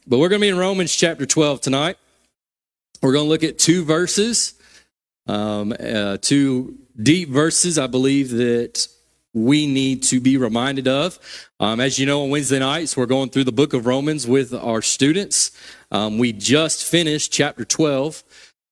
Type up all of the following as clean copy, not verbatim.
But we're going to be in Romans chapter 12 tonight. We're going to look at two verses, two deep verses I believe that we need to be reminded of. As you know, on Wednesday nights, we're going through the book of Romans with our students. We just finished chapter 12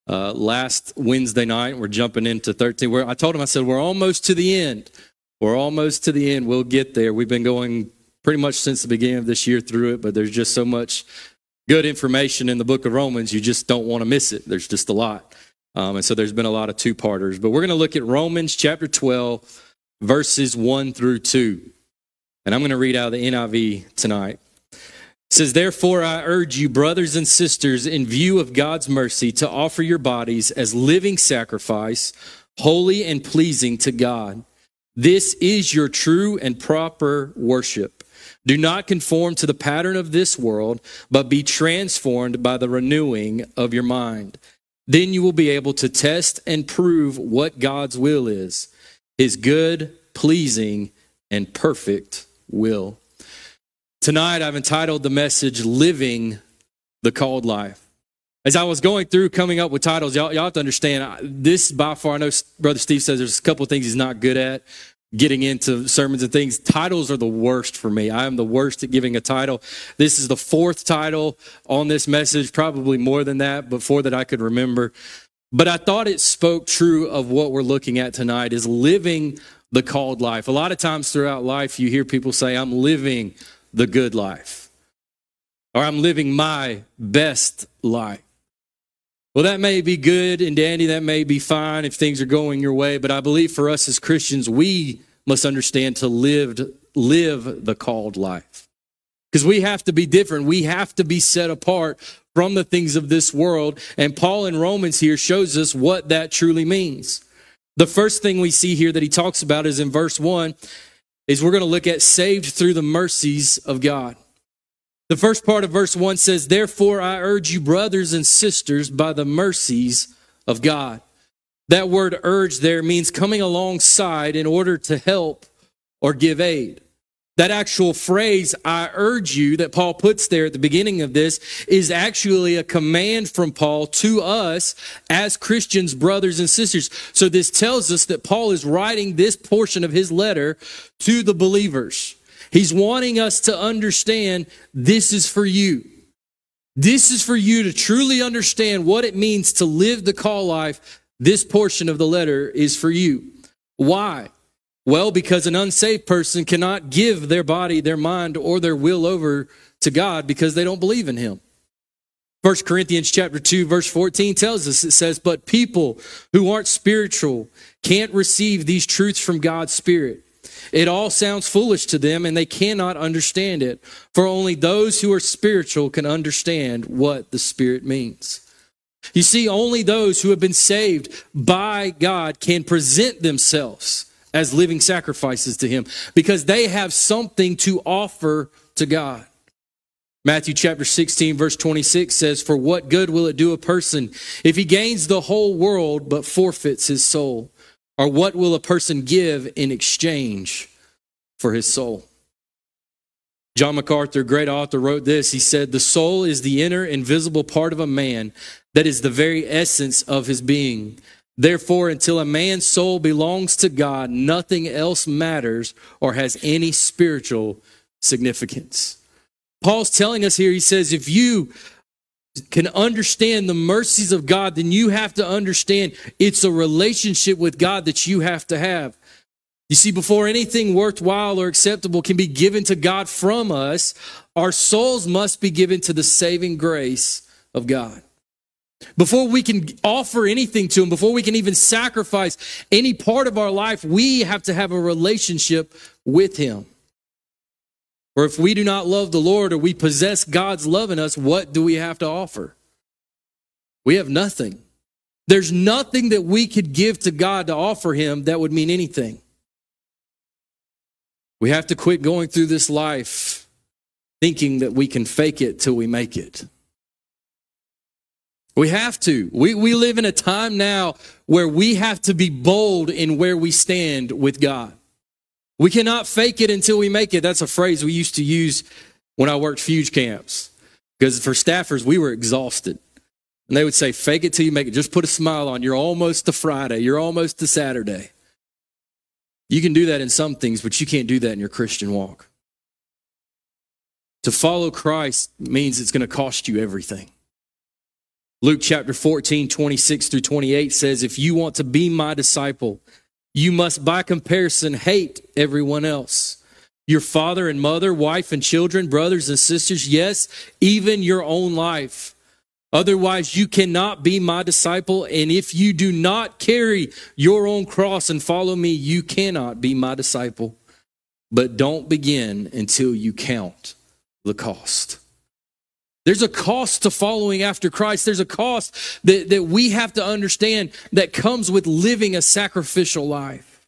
last Wednesday night. We're jumping into 13. I told them, I said, we're almost to the end. We're almost to the end. We'll get there. We've been going pretty much since the beginning of this year through it, but there's just so much good information in the book of Romans, you just don't want to miss it. There's just a lot. And so there's been a lot of two-parters. But we're going to look at Romans chapter 12, verses 1 through 2. And I'm going to read out of the NIV tonight. It says, "Therefore I urge you, brothers and sisters, in view of God's mercy, to offer your bodies as living sacrifice, holy and pleasing to God. This is your true and proper worship. Do not conform to the pattern of this world, but be transformed by the renewing of your mind. Then you will be able to test and prove what God's will is, his good, pleasing, and perfect will." Tonight, I've entitled the message, Living the Called Life. As I was going through coming up with titles, y'all have to understand, this by far, I know Brother Steve says there's a couple of things he's not good at, getting into sermons and things. Titles are the worst for me. I am the worst at giving a title. This is the fourth title on this message, probably more than that, but four that I could remember. But I thought it spoke true of what we're looking at tonight, is living the called life. A lot of times throughout life, you hear people say, I'm living the good life, or I'm living my best life. Well, that may be good and dandy. That may be fine if things are going your way. But I believe for us as Christians, we must understand to live the called life. Because we have to be different. We have to be set apart from the things of this world. And Paul in Romans here shows us what that truly means. The first thing we see here that he talks about is in verse 1, is we're going to look at saved through the mercies of God. The first part of verse 1 says, "Therefore I urge you, brothers and sisters, by the mercies of God." That word urge there means coming alongside in order to help or give aid. That actual phrase, I urge you, that Paul puts there at the beginning of this, is actually a command from Paul to us as Christians, brothers and sisters. So this tells us that Paul is writing this portion of his letter to the believers. He's wanting us to understand this is for you. This is for you to truly understand what it means to live the call life. This portion of the letter is for you. Why? Well, because an unsaved person cannot give their body, their mind, or their will over to God because they don't believe in him. 1 Corinthians chapter 2, verse 14 tells us, it says, "But people who aren't spiritual can't receive these truths from God's Spirit. It all sounds foolish to them, and they cannot understand it. For only those who are spiritual can understand what the Spirit means." You see, only those who have been saved by God can present themselves as living sacrifices to him because they have something to offer to God. Matthew chapter 16, verse 26 says, "For what good will it do a person if he gains the whole world but forfeits his soul? Or what will a person give in exchange for his soul?" John MacArthur, great author, wrote this. He said, "The soul is the inner invisible part of a man that is the very essence of his being. Therefore, until a man's soul belongs to God, nothing else matters or has any spiritual significance." Paul's telling us here, he says, if you can understand the mercies of God, then you have to understand it's a relationship with God that you have to have. You see, before anything worthwhile or acceptable can be given to God from us, our souls must be given to the saving grace of God. Before we can offer anything to him, before we can even sacrifice any part of our life, we have to have a relationship with him. Or if we do not love the Lord or we possess God's love in us, what do we have to offer? We have nothing. There's nothing that we could give to God to offer him that would mean anything. We have to quit going through this life thinking that we can fake it till we make it. We have to. We live in a time now where we have to be bold in where we stand with God. We cannot fake it until we make it. That's a phrase we used to use when I worked Fuge camps. Because for staffers, we were exhausted. And they would say, fake it till you make it. Just put a smile on. You're almost to Friday. You're almost to Saturday. You can do that in some things, but you can't do that in your Christian walk. To follow Christ means it's going to cost you everything. Luke chapter 14, 26 through 28 says, if you want to be my disciple, you must by comparison hate everyone else. Your father and mother, wife and children, brothers and sisters, yes, even your own life. Otherwise, you cannot be my disciple. And if you do not carry your own cross and follow me, you cannot be my disciple. But don't begin until you count the cost. There's a cost to following after Christ. There's a cost that we have to understand that comes with living a sacrificial life.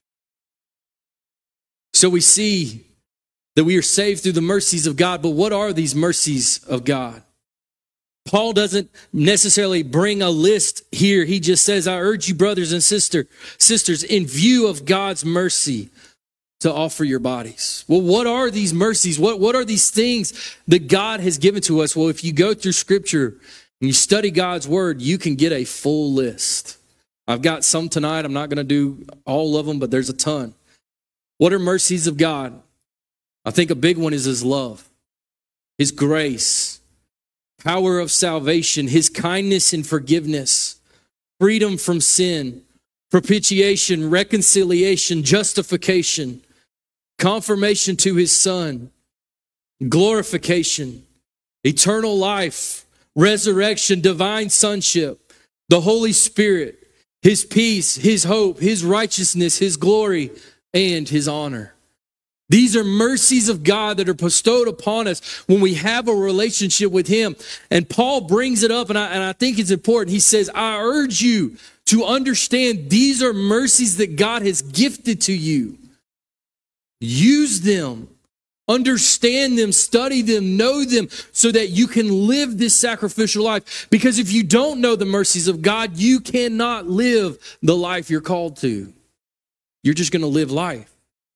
So we see that we are saved through the mercies of God, but what are these mercies of God? Paul doesn't necessarily bring a list here. He just says, I urge you, brothers and sisters, in view of God's mercy, to offer your bodies. Well, what are these mercies? What are these things that God has given to us? Well, if you go through Scripture and you study God's Word, you can get a full list. I've got some tonight. I'm not going to do all of them, but there's a ton. What are mercies of God? I think a big one is His love, His grace, power of salvation, His kindness and forgiveness, freedom from sin, propitiation, reconciliation, justification, confirmation to His Son, glorification, eternal life, resurrection, divine sonship, the Holy Spirit, His peace, His hope, His righteousness, His glory, and His honor. These are mercies of God that are bestowed upon us when we have a relationship with Him. And Paul brings it up, and I think it's important. He says, I urge you to understand these are mercies that God has gifted to you. Use them, understand them, study them, know them, so that you can live this sacrificial life. Because if you don't know the mercies of God, you cannot live the life you're called to. You're just going to live life.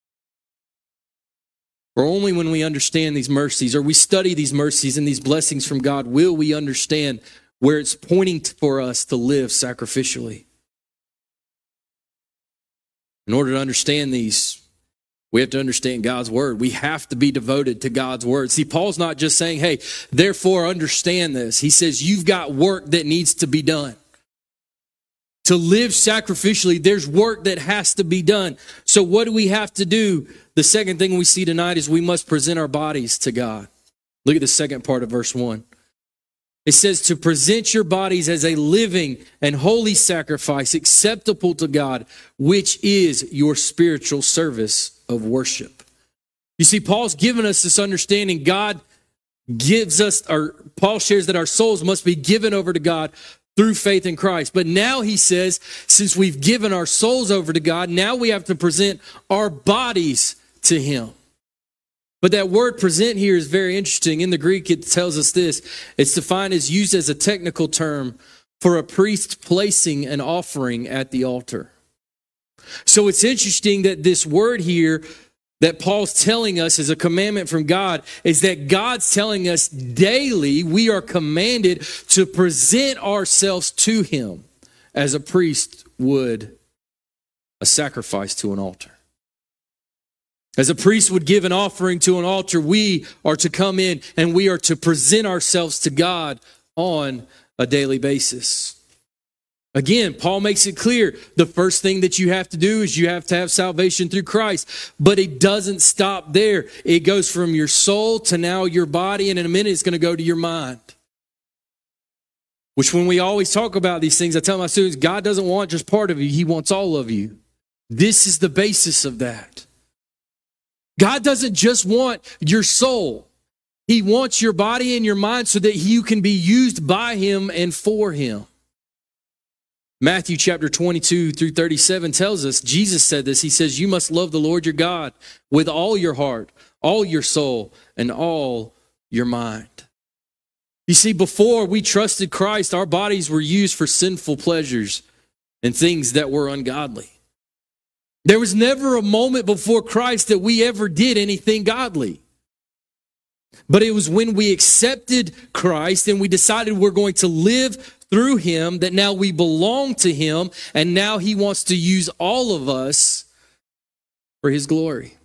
Or only when we understand these mercies, or we study these mercies and these blessings from God, will we understand where it's pointing for us to live sacrificially. In order to understand these, we have to understand God's Word. We have to be devoted to God's Word. See, Paul's not just saying, hey, therefore understand this. He says, you've got work that needs to be done. To live sacrificially, there's work that has to be done. So what do we have to do? The second thing we see tonight is we must present our bodies to God. Look at the second part of verse 1. It says to present your bodies as a living and holy sacrifice acceptable to God, which is your spiritual service of worship. You see, Paul's given us this understanding. God gives us, or Paul shares that our souls must be given over to God through faith in Christ. But now he says, since we've given our souls over to God, now we have to present our bodies to Him. But that word present here is very interesting. In the Greek, it tells us this. It's defined as used as a technical term for a priest placing an offering at the altar. So it's interesting that this word here that Paul's telling us is a commandment from God is that God's telling us daily we are commanded to present ourselves to Him as a priest would a sacrifice to an altar. As a priest would give an offering to an altar, we are to come in and we are to present ourselves to God on a daily basis. Again, Paul makes it clear, the first thing that you have to do is you have to have salvation through Christ. But it doesn't stop there. It goes from your soul to now your body, and in a minute it's going to go to your mind. Which when we always talk about these things, I tell my students, God doesn't want just part of you, He wants all of you. This is the basis of that. God doesn't just want your soul. He wants your body and your mind so that you can be used by Him and for Him. Matthew chapter 22 through 37 tells us, Jesus said this, He says, you must love the Lord your God with all your heart, all your soul, and all your mind. You see, before we trusted Christ, our bodies were used for sinful pleasures and things that were ungodly. There was never a moment before Christ that we ever did anything godly. But it was when we accepted Christ and we decided we're going to live through him that now we belong to him, and now he wants to use all of us for his glory.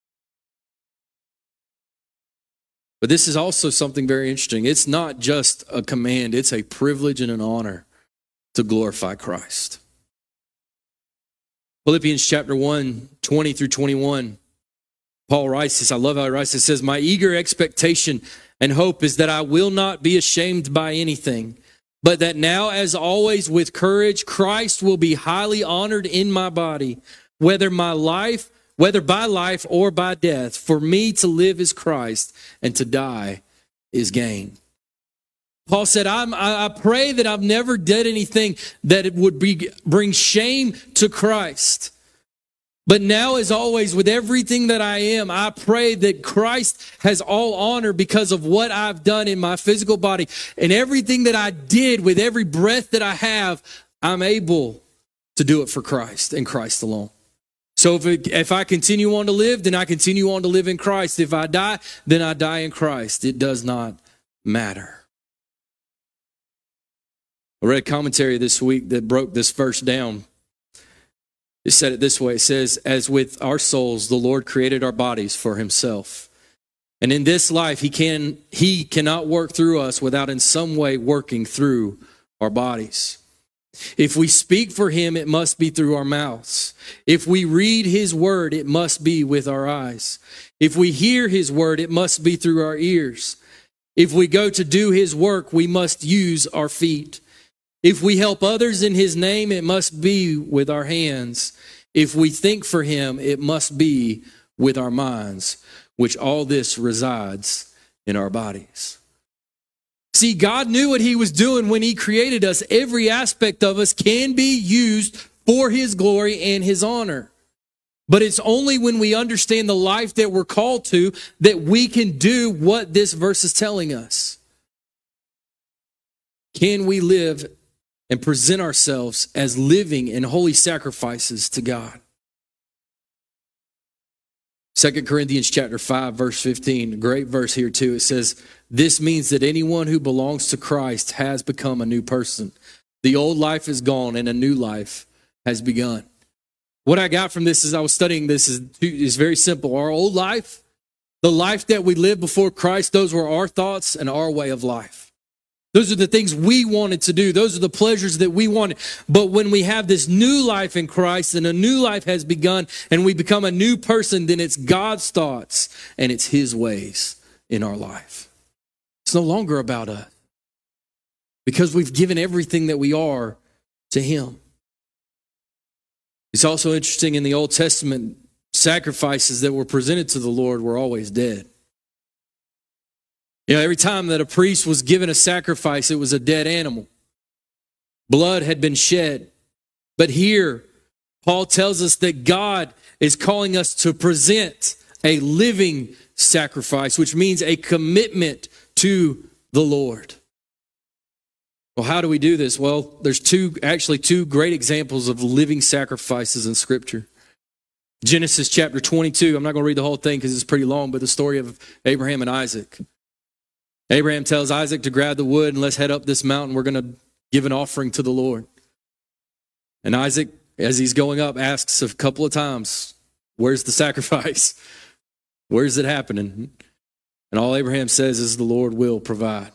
But this is also something very interesting. It's not just a command, it's a privilege and an honor to glorify Christ. Philippians chapter 1, 20 through 21. Paul writes this, I love how he writes this, it says, my eager expectation and hope is that I will not be ashamed by anything, but that now, as always, with courage, Christ will be highly honored in my body, whether by life or by death. For me to live is Christ, and to die is gain. Paul said, I pray that I've never done anything that it would bring shame to Christ. But now, as always, with everything that I am, I pray that Christ has all honor because of what I've done in my physical body. And everything that I did with every breath that I have, I'm able to do it for Christ and Christ alone. So if I continue on to live, then I continue on to live in Christ. If I die, then I die in Christ. It does not matter. I read a commentary this week that broke this verse down. It said it this way. It says, as with our souls, the Lord created our bodies for himself. And in this life, he cannot work through us without in some way working through our bodies. If we speak for him, it must be through our mouths. If we read his word, it must be with our eyes. If we hear his word, it must be through our ears. If we go to do his work, we must use our feet. If we help others in his name, it must be with our hands. If we think for him, it must be with our minds, which all this resides in our bodies. See, God knew what he was doing when he created us. Every aspect of us can be used for his glory and his honor. But it's only when we understand the life that we're called to that we can do what this verse is telling us. Can we live and present ourselves as living and holy sacrifices to God? 2 Corinthians chapter 5, verse 15, a great verse here too. It says, this means that anyone who belongs to Christ has become a new person. The old life is gone and a new life has begun. What I got from this as I was studying this is very simple. Our old life, the life that we lived before Christ, those were our thoughts and our way of life. Those are the things we wanted to do. Those are the pleasures that we wanted. But when we have this new life in Christ and a new life has begun and we become a new person, then it's God's thoughts and it's his ways in our life. It's no longer about us because we've given everything that we are to him. It's also interesting in the Old Testament, sacrifices that were presented to the Lord were always dead. You know, every time that a priest was given a sacrifice, it was a dead animal. Blood had been shed. But here, Paul tells us that God is calling us to present a living sacrifice, which means a commitment to the Lord. Well, how do we do this? Well, there's two great examples of living sacrifices in Scripture. Genesis chapter 22. I'm not going to read the whole thing because it's pretty long, but the story of Abraham and Isaac. Abraham tells Isaac to grab the wood and let's head up this mountain. We're going to give an offering to the Lord. And Isaac, as he's going up, asks a couple of times, where's the sacrifice? Where's it happening? And all Abraham says is the Lord will provide.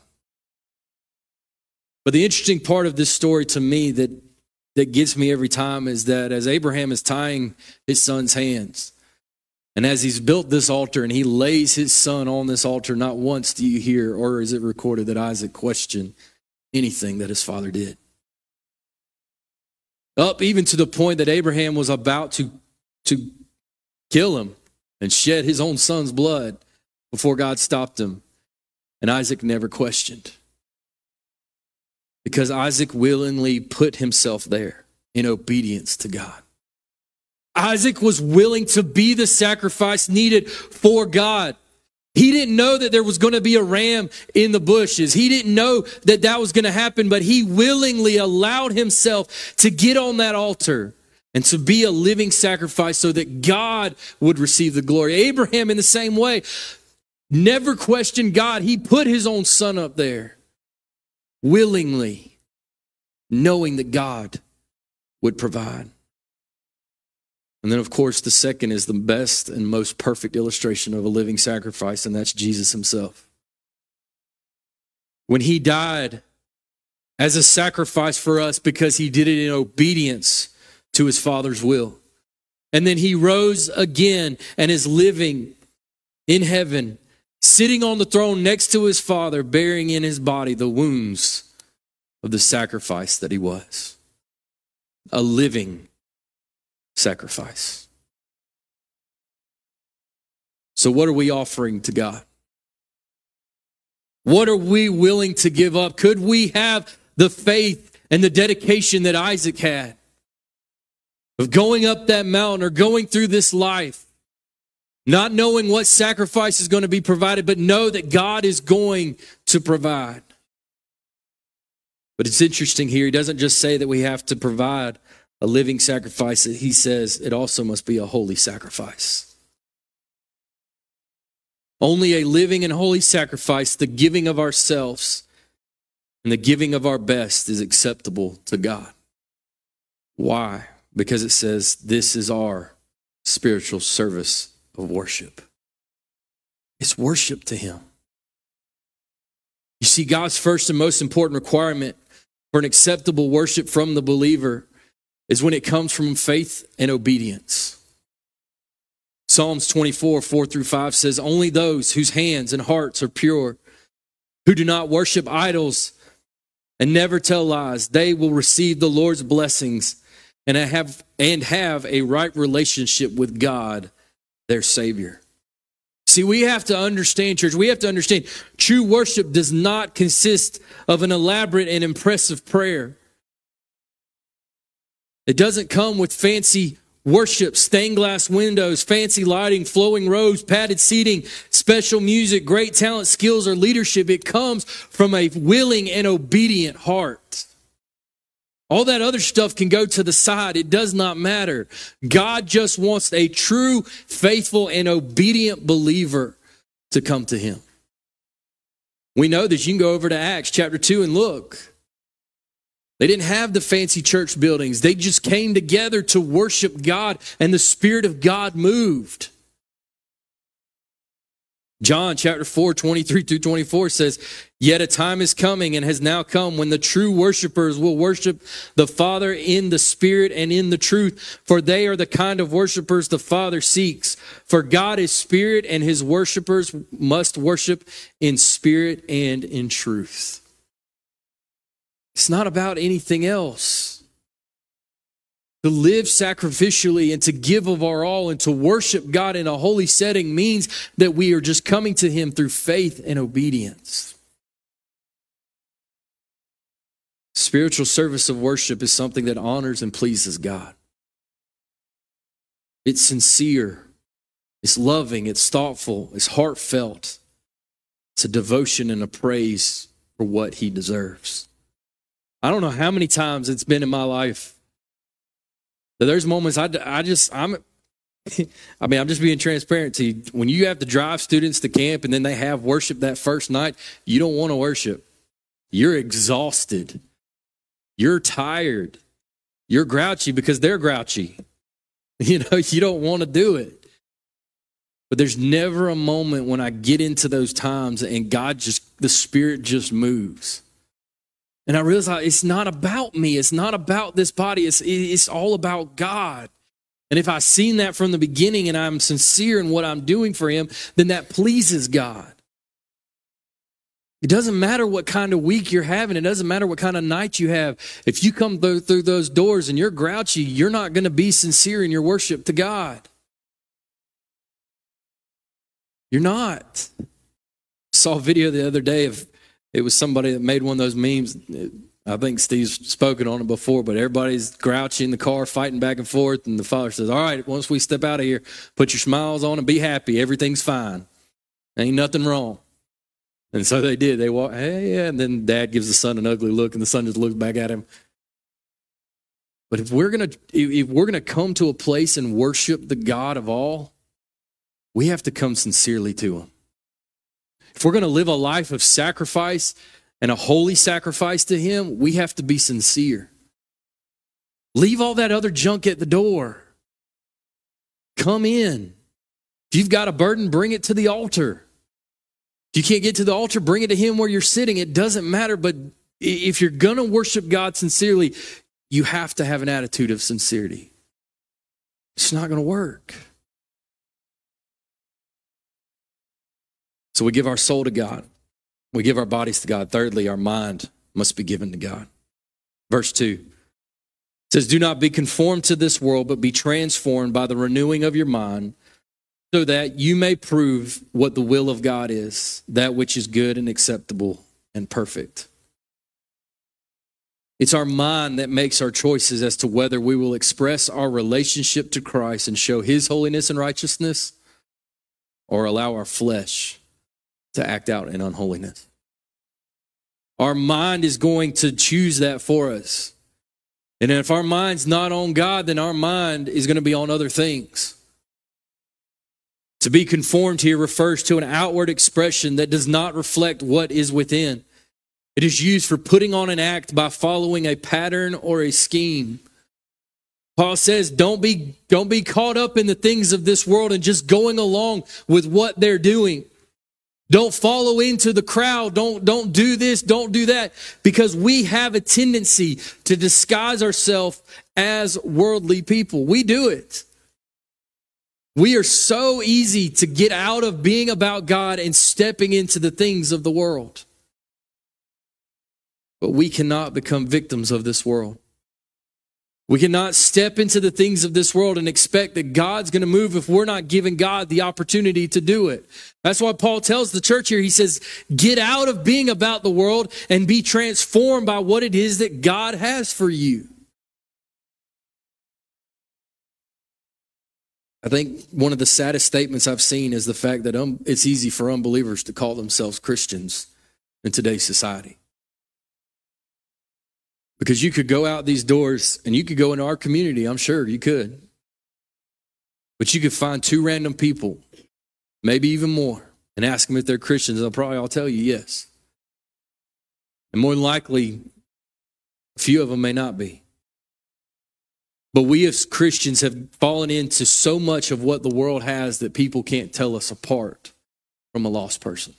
But the interesting part of this story to me that gets me every time is that as Abraham is tying his son's hands, and as he's built this altar and he lays his son on this altar, not once do you hear, or is it recorded that Isaac questioned anything that his father did. Up even to the point that Abraham was about to kill him and shed his own son's blood before God stopped him. And Isaac never questioned. Because Isaac willingly put himself there in obedience to God. Isaac was willing to be the sacrifice needed for God. He didn't know that there was going to be a ram in the bushes. He didn't know that that was going to happen, but he willingly allowed himself to get on that altar and to be a living sacrifice so that God would receive the glory. Abraham in the same way. never questioned God. He put his own son up there willingly, knowing that God would provide. And then, of course, the second is the best and most perfect illustration of a living sacrifice, and that's Jesus himself. When he died as a sacrifice for us because he did it in obedience to his Father's will. And then he rose again and is living in heaven, sitting on the throne next to his Father, bearing in his body the wounds of the sacrifice that he was. A living sacrifice. So what are we offering to God? What are we willing to give up? Could we have the faith and the dedication that Isaac had of going up that mountain or going through this life, not knowing what sacrifice is going to be provided, but know that God is going to provide? But it's interesting here. He doesn't just say that we have to provide a living sacrifice. He says it also must be a holy sacrifice. Only a living and holy sacrifice, the giving of ourselves and the giving of our best, is acceptable to God. Why? Because it says this is our spiritual service of worship. It's worship to him. You see, God's first and most important requirement for an acceptable worship from the believer is when it comes from faith and obedience. Psalms 24, 4-5 says, only those whose hands and hearts are pure, who do not worship idols and never tell lies, they will receive the Lord's blessings and have a right relationship with God, their Savior. See, we have to understand, church, true worship does not consist of an elaborate and impressive prayer. It doesn't come with fancy worship, stained glass windows, fancy lighting, flowing robes, padded seating, special music, great talent, skills, or leadership. It comes from a willing and obedient heart. All that other stuff can go to the side. It does not matter. God just wants a true, faithful, and obedient believer to come to him. We know that. You can go over to Acts chapter 2 and look. They didn't have the fancy church buildings. They just came together to worship God, and the Spirit of God moved. John chapter 4, 23-24 says, yet a time is coming and has now come when the true worshipers will worship the Father in the Spirit and in the truth, for they are the kind of worshipers the Father seeks. For God is Spirit, and his worshipers must worship in spirit and in truth. It's not about anything else. To live sacrificially and to give of our all and to worship God in a holy setting means that we are just coming to him through faith and obedience. Spiritual service of worship is something that honors and pleases God. It's sincere, it's loving, it's thoughtful, it's heartfelt. It's a devotion and a praise for what he deserves. I don't know how many times it's been in my life that there's moments I'm just being transparent to you. When you have to drive students to camp and then they have worship that first night, you don't want to worship. You're exhausted. You're tired. You're grouchy because they're grouchy. You don't want to do it. But there's never a moment when I get into those times and the Spirit just moves. And I realize it's not about me. It's not about this body. It's all about God. And if I've seen that from the beginning and I'm sincere in what I'm doing for him, then that pleases God. It doesn't matter what kind of week you're having. It doesn't matter what kind of night you have. If you come through those doors and you're grouchy, you're not going to be sincere in your worship to God. You're not. I saw a video the other day of it was somebody that made one of those memes. I think Steve's spoken on it before, but everybody's grouchy in the car, fighting back and forth. And the father says, all right, once we step out of here, put your smiles on and be happy. Everything's fine. Ain't nothing wrong. And so they did. They walked, hey, yeah. And then dad gives the son an ugly look, and the son just looks back at him. But if we're gonna come to a place and worship the God of all, we have to come sincerely to him. If we're going to live a life of sacrifice and a holy sacrifice to him, we have to be sincere. Leave all that other junk at the door. Come in. If you've got a burden, bring it to the altar. If you can't get to the altar, bring it to him where you're sitting. It doesn't matter, but if you're going to worship God sincerely, you have to have an attitude of sincerity. It's not going to work. So we give our soul to God. We give our bodies to God. Thirdly, our mind must be given to God. Verse 2 says, do not be conformed to this world, but be transformed by the renewing of your mind, so that you may prove what the will of God is, that which is good and acceptable and perfect. It's our mind that makes our choices as to whether we will express our relationship to Christ and show his holiness and righteousness, or allow our flesh to act out in unholiness. Our mind is going to choose that for us. And if our mind's not on God, then our mind is going to be on other things. To be conformed here refers to an outward expression that does not reflect what is within. It is used for putting on an act by following a pattern or a scheme. Paul says, don't be caught up in the things of this world and just going along with what they're doing. Don't follow into the crowd. Don't do this, don't do that. Because we have a tendency to disguise ourselves as worldly people. We do it. We are so easy to get out of being about God and stepping into the things of the world. But we cannot become victims of this world. We cannot step into the things of this world and expect that God's going to move if we're not giving God the opportunity to do it. That's why Paul tells the church here, he says, get out of being about the world and be transformed by what it is that God has for you. I think one of the saddest statements I've seen is the fact that it's easy for unbelievers to call themselves Christians in today's society. Because you could go out these doors and you could go into our community, I'm sure you could. But you could find two random people, maybe even more, and ask them if they're Christians. They'll probably all tell you yes. And more than likely, a few of them may not be. But we as Christians have fallen into so much of what the world has that people can't tell us apart from a lost person.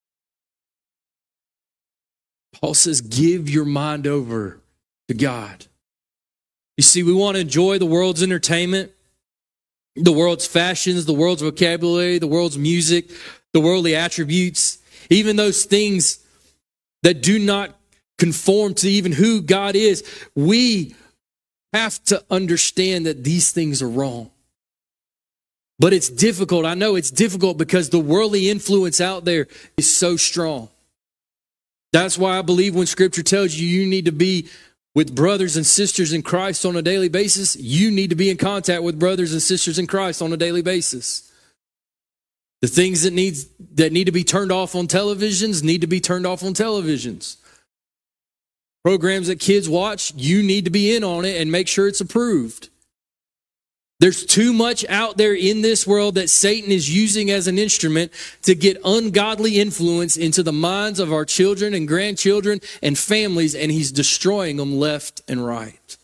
Paul says, give your mind over to God. You see, we want to enjoy the world's entertainment, the world's fashions, the world's vocabulary, the world's music, the worldly attributes, even those things that do not conform to even who God is. We have to understand that these things are wrong. But it's difficult. I know it's difficult because the worldly influence out there is so strong. That's why I believe when Scripture tells you you need to be with brothers and sisters in Christ on a daily basis, you need to be in contact with brothers and sisters in Christ on a daily basis. The things that need to be turned off on televisions need to be turned off on televisions. Programs that kids watch, you need to be in on it and make sure it's approved. There's too much out there in this world that Satan is using as an instrument to get ungodly influence into the minds of our children and grandchildren and families, and he's destroying them left and right.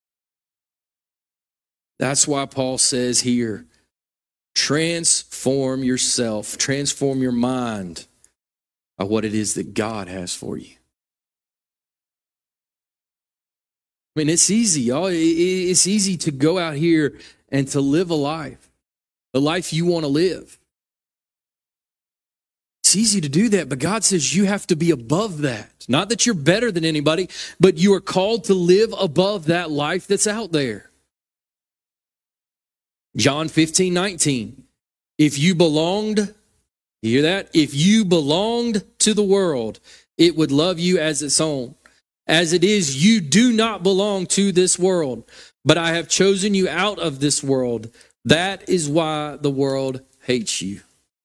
That's why Paul says here, transform yourself, transform your mind by what it is that God has for you. I mean, it's easy, y'all. It's easy to go out here and to live a life, the life you want to live. It's easy to do that, but God says you have to be above that. Not that you're better than anybody, but you are called to live above that life that's out there. John 15:19. If you belonged, you hear that? If you belonged to the world, it would love you as its own. As it is, you do not belong to this world, but I have chosen you out of this world. That is why the world hates you.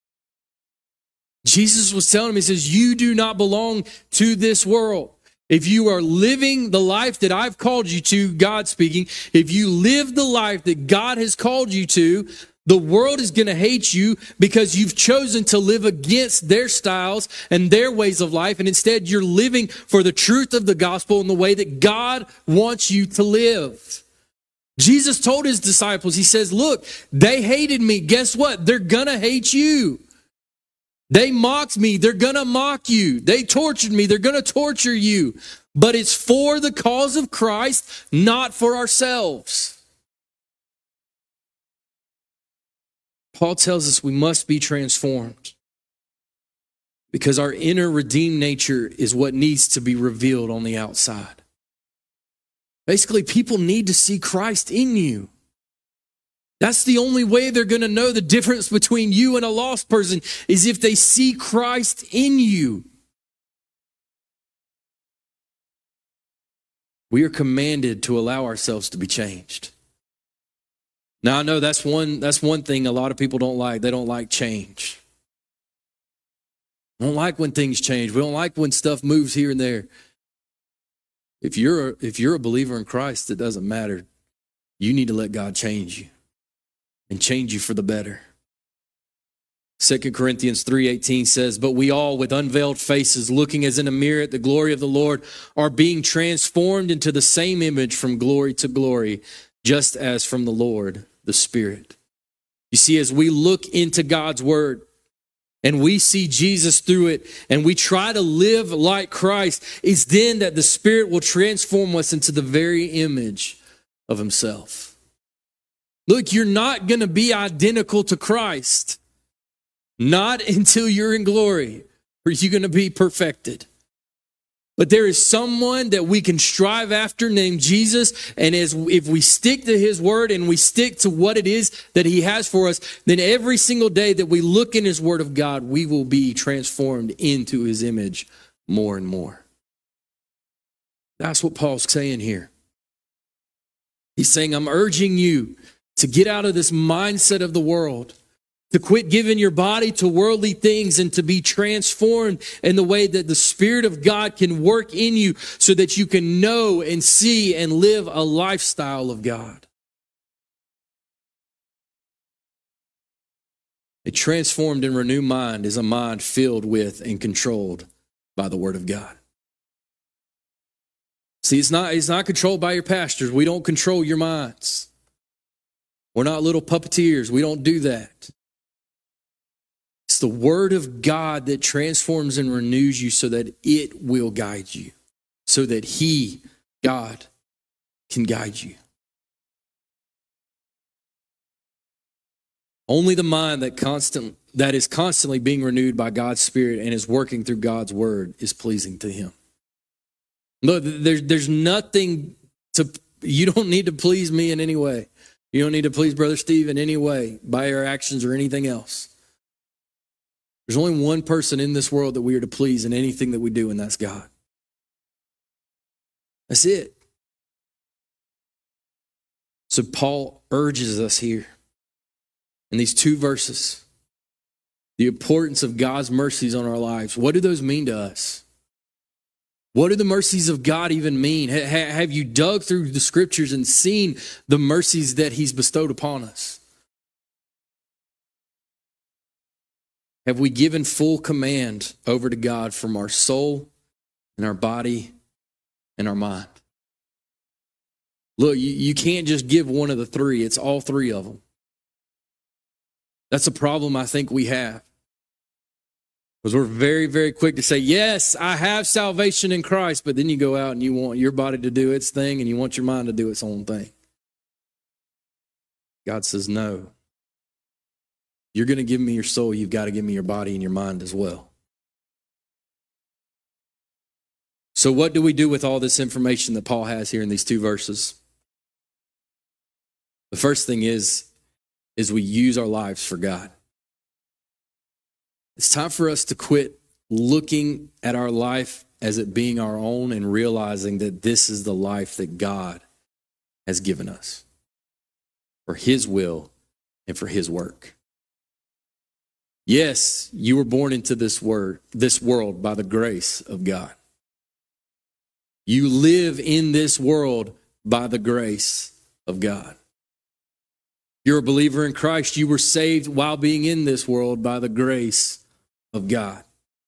Jesus was telling him, he says, you do not belong to this world. If you are living the life that I've called you to, God speaking, if you live the life that God has called you to, The world is going to hate you because you've chosen to live against their styles and their ways of life. And instead, you're living for the truth of the gospel in the way that God wants you to live. Jesus told his disciples, he says, look, they hated me. Guess what? They're going to hate you. They mocked me. They're going to mock you. They tortured me. They're going to torture you. But it's for the cause of Christ, not for ourselves. Paul tells us we must be transformed because our inner redeemed nature is what needs to be revealed on the outside. Basically, people need to see Christ in you. That's the only way they're going to know the difference between you and a lost person is if they see Christ in you. We are commanded to allow ourselves to be changed. Now, I know that's one thing a lot of people don't like. They don't like change. They don't like when things change. We don't like when stuff moves here and there. If you're a believer in Christ, it doesn't matter. You need to let God change you and change you for the better. 2 Corinthians 3:18 says, but we all with unveiled faces, looking as in a mirror at the glory of the Lord, are being transformed into the same image from glory to glory, just as from the Lord, the Spirit. You see, as we look into God's word and we see Jesus through it and we try to live like Christ, it's then that the Spirit will transform us into the very image of himself. Look, you're not going to be identical to Christ. Not until you're in glory are you going to be perfected. But there is someone that we can strive after named Jesus. And if we stick to his word and we stick to what it is that he has for us, then every single day that we look in his word of God, we will be transformed into his image more and more. That's what Paul's saying here. He's saying, I'm urging you to get out of this mindset of the world, to quit giving your body to worldly things and to be transformed in the way that the Spirit of God can work in you so that you can know and see and live a lifestyle of God. A transformed and renewed mind is a mind filled with and controlled by the Word of God. See, it's not controlled by your pastors. We don't control your minds. We're not little puppeteers. We don't do that. It's the Word of God that transforms and renews you so that it will guide you, so that He, God, can guide you. Only the mind that is constantly being renewed by God's Spirit and is working through God's Word is pleasing to Him. Look, there's nothing you don't need to please me in any way. You don't need to please Brother Steve in any way by your actions or anything else. There's only one person in this world that we are to please in anything that we do, and that's God. That's it. So Paul urges us here in these two verses, the importance of God's mercies on our lives. What do those mean to us? What do the mercies of God even mean? Have you dug through the scriptures and seen the mercies that He's bestowed upon us? Have we given full command over to God from our soul and our body and our mind? Look, you can't just give one of the three. It's all three of them. That's a problem I think we have. Because we're very, very quick to say, yes, I have salvation in Christ, but then you go out and you want your body to do its thing and you want your mind to do its own thing. God says, no. You're going to give me your soul, you've got to give me your body and your mind as well. So what do we do with all this information that Paul has here in these two verses? The first thing is we use our lives for God. It's time for us to quit looking at our life as it being our own and realizing that this is the life that God has given us for His will and for His work. Yes, you were born into this world by the grace of God. You live in this world by the grace of God. You're a believer in Christ. You were saved while being in this world by the grace of God.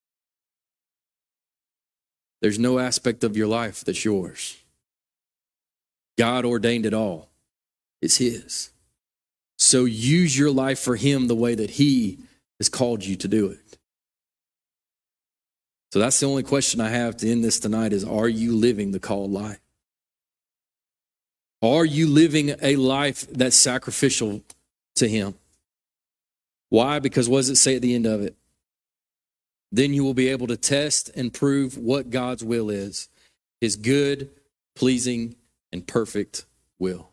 There's no aspect of your life that's yours. God ordained it all. It's His. So use your life for Him the way that He has called you to do it. So that's the only question I have to end this tonight is, are you living the called life? Are you living a life that's sacrificial to Him? Why? Because what does it say at the end of it? Then you will be able to test and prove what God's will is, His good, pleasing, and perfect will.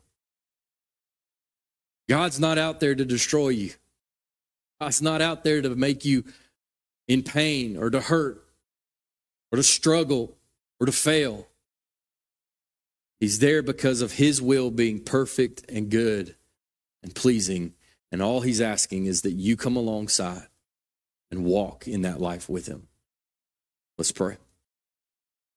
God's not out there to destroy you. God's not out there to make you in pain or to hurt or to struggle or to fail. He's there because of His will being perfect and good and pleasing. And all He's asking is that you come alongside and walk in that life with Him. Let's pray.